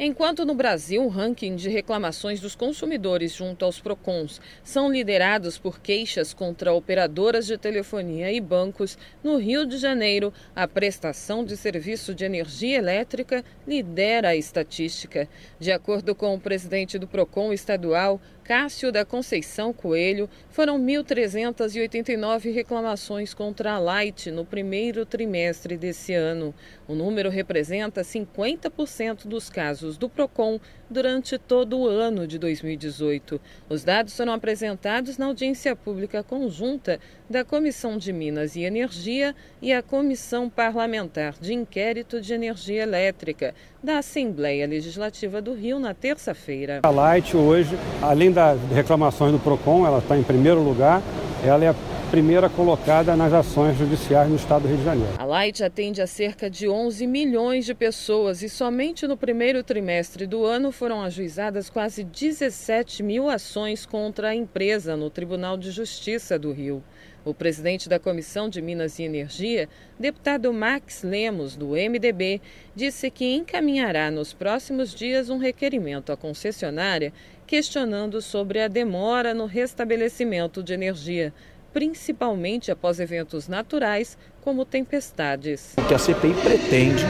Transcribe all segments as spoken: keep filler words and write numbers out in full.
Enquanto no Brasil o ranking de reclamações dos consumidores junto aos PROCONs são liderados por queixas contra operadoras de telefonia e bancos, no Rio de Janeiro, a prestação de serviço de energia elétrica lidera a estatística. De acordo com o presidente do PROCON estadual, Cássio da Conceição Coelho, foram mil trezentas e oitenta e nove reclamações contra a Light no primeiro trimestre desse ano. O número representa cinquenta por cento dos casos do PROCON durante todo o ano de dois mil e dezoito. Os dados foram apresentados na audiência pública conjunta da Comissão de Minas e Energia e a Comissão Parlamentar de Inquérito de Energia Elétrica da Assembleia Legislativa do Rio na terça-feira. A Light hoje, além das reclamações do PROCON, ela está em primeiro lugar, ela é a primeira colocada nas ações judiciais no estado do Rio de Janeiro. A Light atende a cerca de onze milhões de pessoas e somente no primeiro trimestre do ano foram ajuizadas quase dezessete mil ações contra a empresa no Tribunal de Justiça do Rio. O presidente da Comissão de Minas e Energia, deputado Max Lemos, do M D B, disse que encaminhará nos próximos dias um requerimento à concessionária questionando sobre a demora no restabelecimento de energia, principalmente após eventos naturais como tempestades. O que a C P I pretende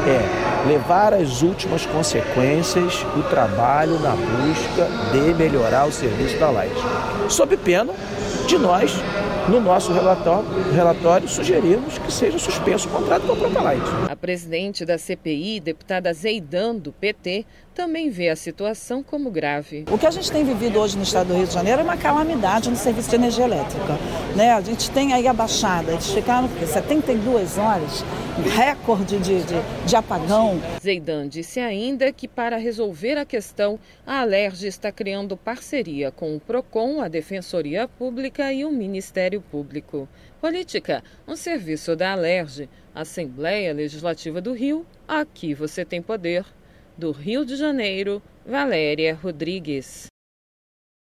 é levar às últimas consequências o trabalho na busca de melhorar o serviço da Light, sob pena de nós, no nosso relatório, relatório sugerirmos que seja suspenso o contrato com a própria Light. A presidente da C P I, deputada Zeidan, do P T, também vê a situação como grave. O que a gente tem vivido hoje no estado do Rio de Janeiro é uma calamidade no serviço de energia elétrica. Né? A gente tem aí a baixada, eles ficaram setenta e duas horas, recorde de, de, de apagão. Zeidan disse ainda que para resolver a questão, a Alerj está criando parceria com o PROCON, a Defensoria Pública e o Ministério Público. Política, um serviço da Alerj, Assembleia Legislativa do Rio, aqui você tem poder. Do Rio de Janeiro, Valéria Rodrigues.